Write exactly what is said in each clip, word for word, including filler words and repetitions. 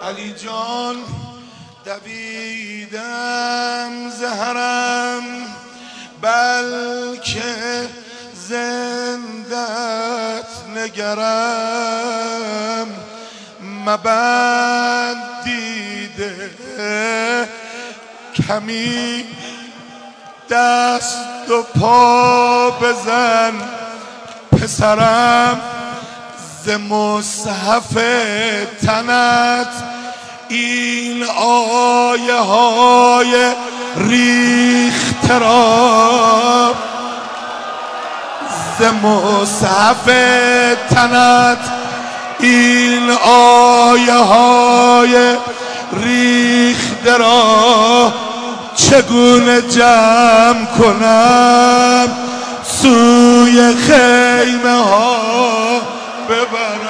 علی جان دویدم زهرم بلکه زندت نگرم مبند دیده کمی دست و پا بزن پسرم ز مصحف تنت این آیه های ریخته را ز مصحف تنت این آیه های ریخته را چگونه جمع کنم سوی خیمه ها ببرم.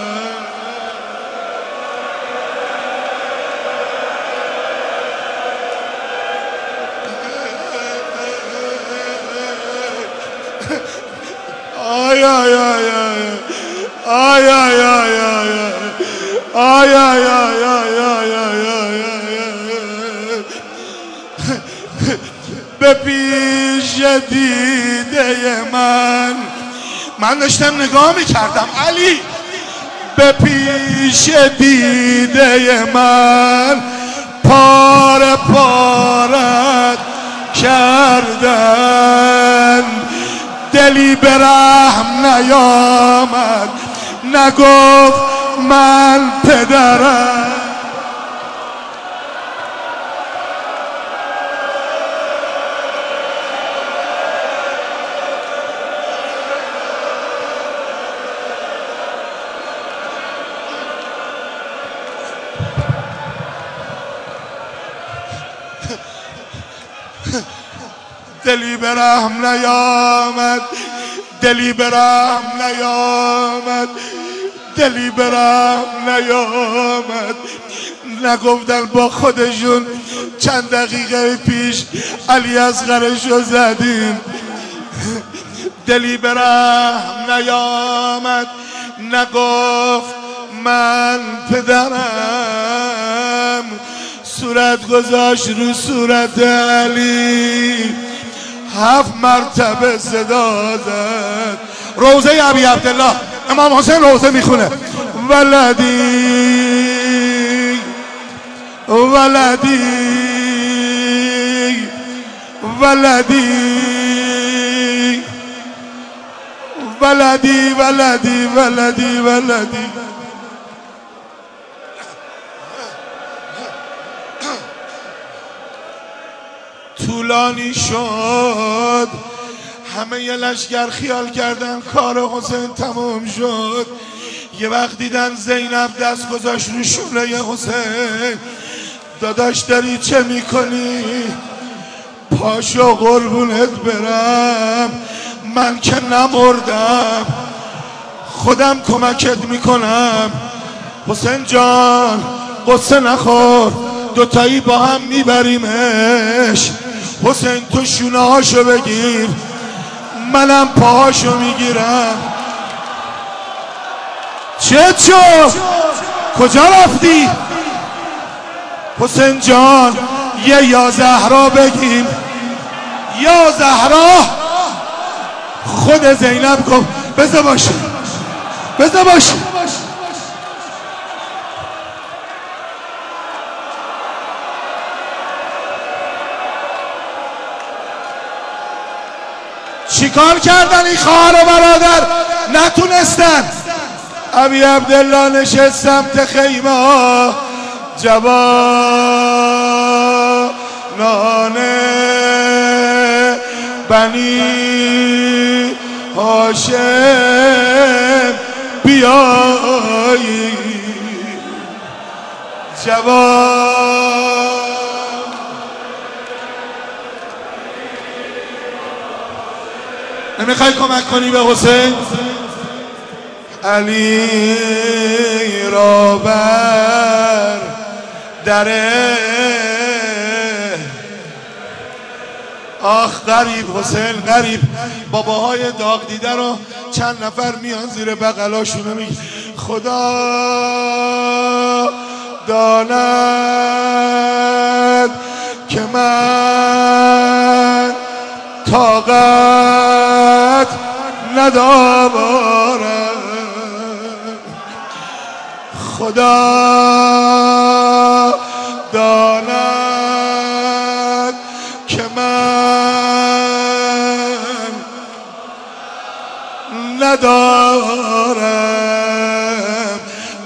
آی آی آی آی آی آی آی آی آی آی آی به پیش دیده من من داشتم نگاه میکردم علی به پیش دیده من پاره پارت کردن دلی به رحم نیامد نگفت من پدرم دلی به رحم نیامد دلی به رحم نیامد دلی به رحم نیامد نگفتن با خودشون چند دقیقه پیش علی اصغرشو زدیم دلی به رحم نیامد نگفت من پدرم صورت گذاشت رو صورت علی هفت مرتبه صدا زد روضه ابی عبدالله امام حسین روضه میخونه ولدی ولدی ولدی ولدی ولدی ولدی ولدی طولانی شد همه یه لشگر خیال کردن کار حسین تمام شد یه وقت دیدن زینب دست گذاشت رو شونه حسین داداش داری چه میکنی پاشو قربونت برم من که نمردم خودم کمکت میکنم حسین جان قصه نخور دوتایی با هم میبریمش حسین تو شونه هاشو بگیر منم پاهاشو میگیرم چه چو کجا رفتی حسین جان یه یا زهرا بگیم یا زهرا خود زینب گفت بذار باشه بذار باشه چیکار کردن این خواهر و برادر نتونستن ابی عبدالله نشست سمت خیمه ها جوانان بنی هاشم بیایی جوان نمیخوای کمک کنی به حسین علی را بر دره آخ غریب حسین غریب باباهای داغ دیده رو چند نفر میان زیر بغلاشونو میگه خدا داند که من طاقت ندارم. خدا داند که من ندارم.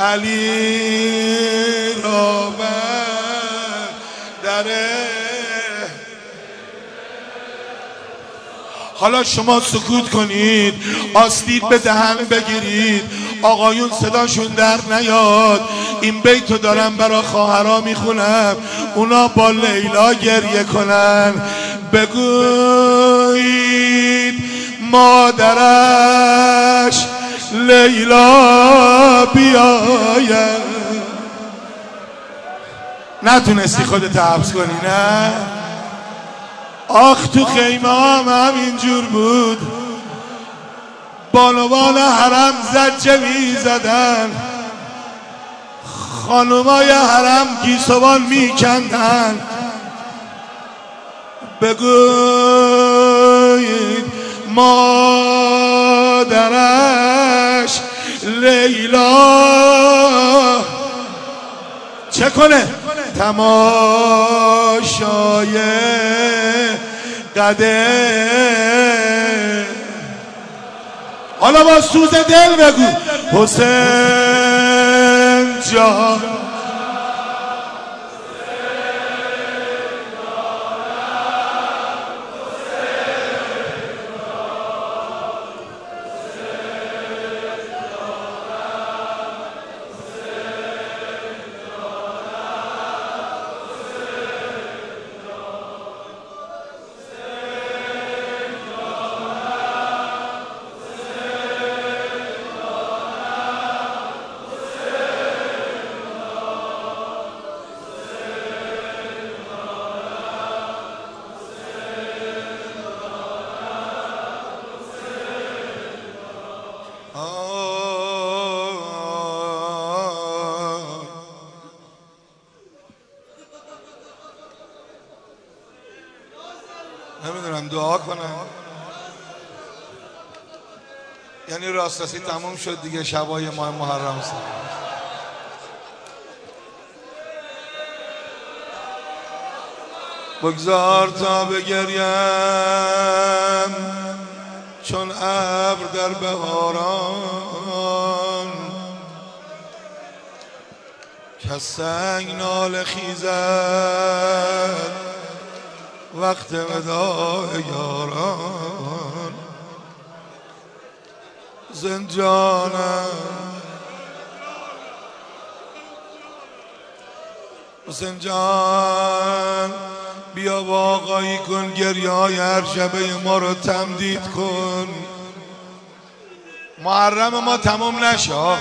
علی را من دره. حالا شما سکوت کنید، آستین به دهن بگیرید، آقایون صداشون در نیاد. این بیتو دارم برا خواهرها میخونم، اونا با لیلا گریه کنن. بگویید مادرش لیلا بیاید. نتونستی خودت حبس کنی نه؟ آخ تو خیمه هم همینجور بود، بانوان حرم زجه می زدن، خانمای حرم گیسوان می کندن. بگویید مادرش لیلا چه کنه؟ تماشای قده. حالا با سوز دل بگو حسین جان. نمیدونم دعا کنم. یعنی راستاسی تموم شد دیگه، شبای ماه محرم است. بگذار تا بگریم چون ابر در بهاران، که سنگ ناله خیزد وقت وداع یاران. زنجانم حسین جان، بیا واقعی کن، گریه‌های هر شبه ما رو تمدید کن. محرم ما تمام نشه،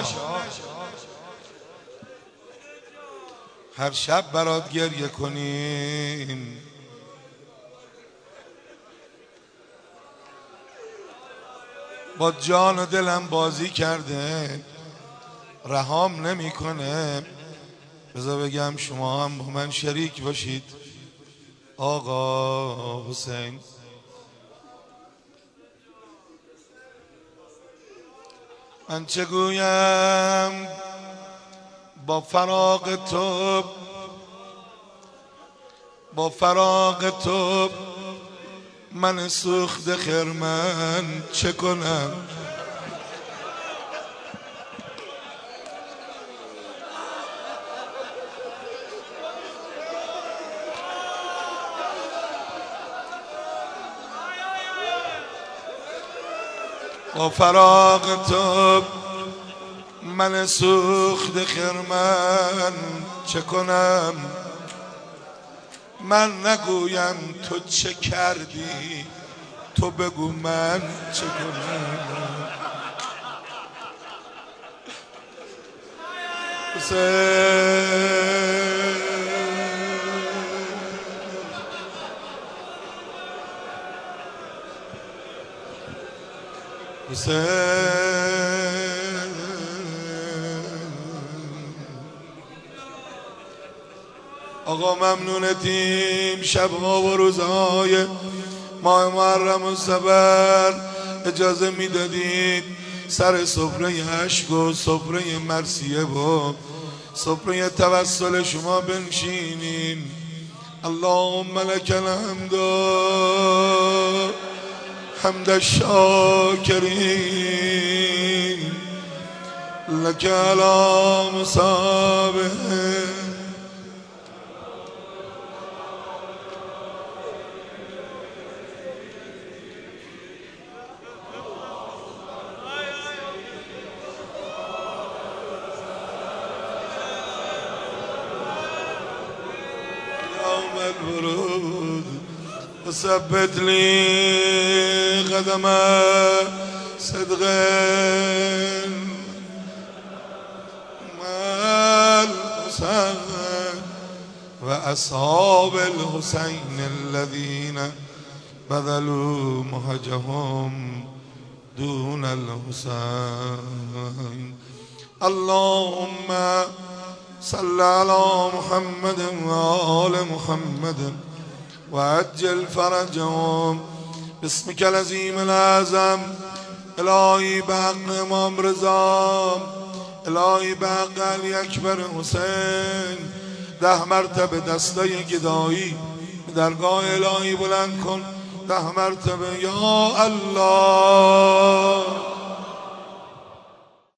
هر شب برات گریه کنیم. با جان و دلم بازی کرده، رهام نمیکنه. بذار بگم شما هم با من شریک باشید. آقا حسین من چه گویم با فراق تو، با فراق تو من سوخت خرمن چه کنم؟ با فراق تو من سوخت خرمن چه کنم؟ من نگویم تو چه کردی، تو بگو من چه کنم؟ حسین حسین آقا ممنونتیم. شبها و روزهای ماه محرم و صبر اجازه میدادید سر سفره عشق و سفره مرثیه و سفره توسل شما بنشینیم. اللهم لك الحمد حمد الشاکرین لك على مصابه الورود وثبت لي قدم صدق مع الحسين وأصحاب الحسين الذين بذلوا مهجهم دون الحسين. اللهم صل على محمد وآل محمد وعجل فرجهم باسمك العظيم الأعظم. الهی بحق امام رضا، الهی بحق علی اکبر حسین، ده مرتبه دستای گدایی درگاه الهی بلند کن، ده مرتبه یا الله.